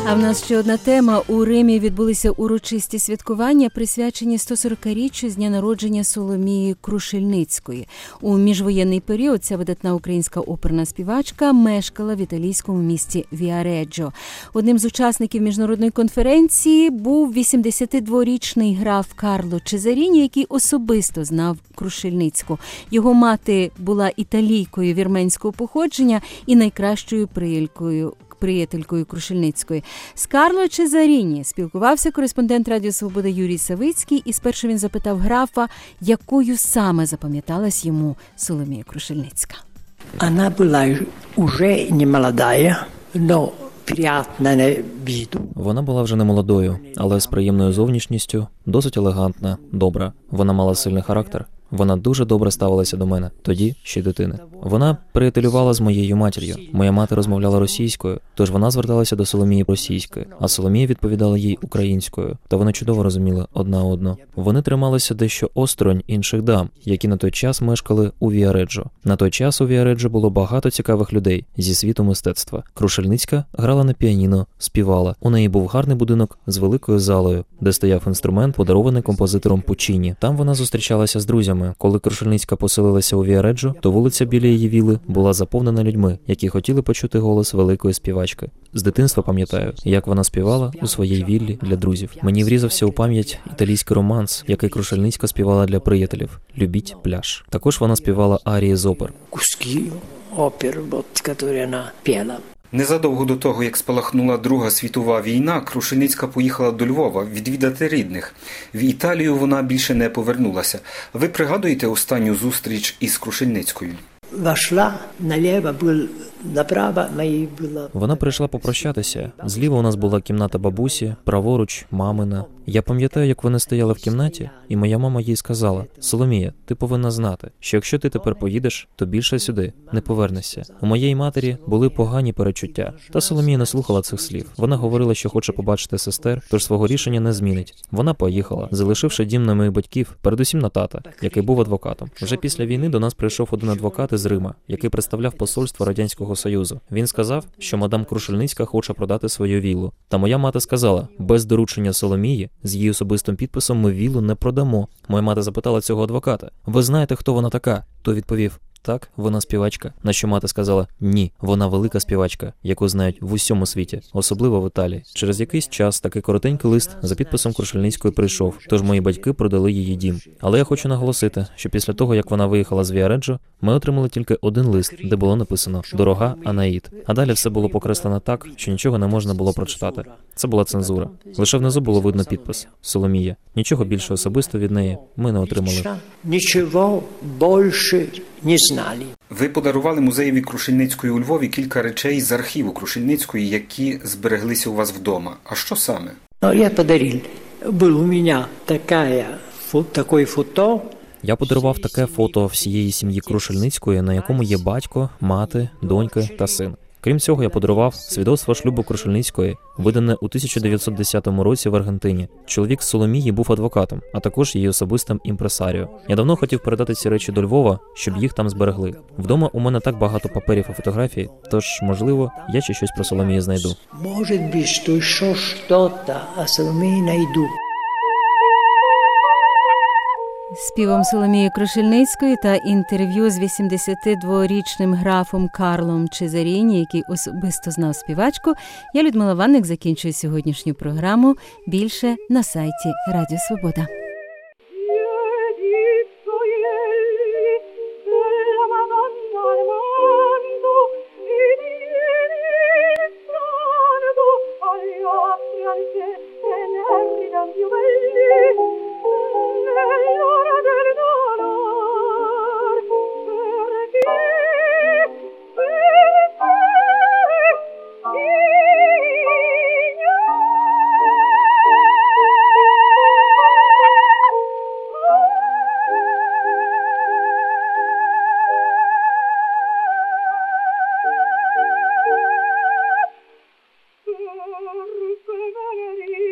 А в нас ще одна тема. У Римі відбулися урочисті святкування, присвячені 140-річчю з дня народження Соломії Крушельницької. У міжвоєнний період ця видатна українська оперна співачка мешкала в італійському місті Віареджо. Одним з учасників міжнародної конференції був 82-річний граф Карло Чезаріні, який особисто знав Крушельницьку. Його мати була італійкою вірменського походження і найкращою приятелькою Крушельницької. З Карло Чезаріні спілкувався кореспондент Радіо Свобода Юрій Савицький, і спершу він запитав графа, якою саме запам'яталась йому Соломія Крушельницька. Вона була вже не молода, но приятна на виду. Вона була вже не молодою, але з приємною зовнішністю, досить елегантна, добра. Вона мала сильний характер. Вона дуже добре ставилася до мене, тоді ще дитини. Вона приятелювала з моєю матір'ю. Моя мати розмовляла російською, тож вона зверталася до Соломії російською, а Соломія відповідала їй українською. Та вони чудово розуміли одна одну. Вони трималися дещо осторонь інших дам, які на той час мешкали у Віареджо. На той час у Віареджо було багато цікавих людей зі світу мистецтва. Крушельницька грала на піаніно, співала. У неї був гарний будинок з великою залою, де стояв інструмент, подарований композитором Пучіні. Там вона зустрічалася з друзями. Коли Крушельницька поселилася у Віареджо, то вулиця біля її віли була заповнена людьми, які хотіли почути голос великої співачки. З дитинства пам'ятаю, як вона співала у своїй віллі для друзів. Мені врізався у пам'ять італійський романс, який Крушельницька співала для приятелів «Любіть пляж». Також вона співала арії з опер. Куски опер, які вона пела. Незадовго до того, як спалахнула Друга світова війна, Крушельницька поїхала до Львова відвідати рідних. В Італію вона більше не повернулася. Ви пригадуєте останню зустріч із Крушельницькою? Вона прийшла попрощатися. Зліва у нас була кімната бабусі, праворуч – мамина. Я пам'ятаю, як вони стояли в кімнаті, і моя мама їй сказала: «Соломія, ти повинна знати, що якщо ти тепер поїдеш, то більше сюди не повернешся». У моєї матері були погані перечуття. Та Соломія не слухала цих слів. Вона говорила, що хоче побачити сестер, тож свого рішення не змінить. Вона поїхала, залишивши дім на моїх батьків, передусім на тата, який був адвокатом. Вже після війни до нас прийшов один адвокат із Рима, який представляв посольство Радянського Союзу. Він сказав, що мадам Крушельницька хоче продати свою віллу. Та моя мати сказала: без доручення Соломії, з її особистим підписом ми віллу не продамо. Моя мати запитала цього адвоката: «Ви знаєте, хто вона така?» Той відповів: «Так, вона співачка». На що мати сказала: «Ні, вона велика співачка, яку знають в усьому світі, особливо в Італії». Через якийсь час такий коротенький лист за підписом Крушельницької прийшов, тож мої батьки продали її дім. Але я хочу наголосити, що після того, як вона виїхала з Віареджо, ми отримали тільки один лист, де було написано «Дорога Анаїд». А далі все було покреслено так, що нічого не можна було прочитати. Це була цензура. Лише внизу було видно підпис «Соломія». Нічого більше особисто від неї ми не отримали. Нічого більше не знали. Ви подарували музеєві Крушельницької у Львові кілька речей з архіву Крушельницької, які збереглися у вас вдома. А що саме? Я подарив. Був у мене таке фото. Я подарував таке фото всієї сім'ї Крушельницької, на якому є батько, мати, доньки та син. Крім цього, я подарував свідоцтво шлюбу Крушельницької, видане у 1910 році в Аргентині. Чоловік Соломії був адвокатом, а також її особистим імпресаріо. Я давно хотів передати ці речі до Львова, щоб їх там зберегли. Вдома у мене так багато паперів і фотографій, тож, можливо, я ще щось про Соломію знайду. Може бути, що щось, а Соломію знайду. Співом Соломії Крушельницької та інтерв'ю з 82-річним графом Карлом Чезаріні, який особисто знав співачку, я, Людмила Ванник, закінчую сьогоднішню програму. Більше на сайті Радіо Свобода. Venere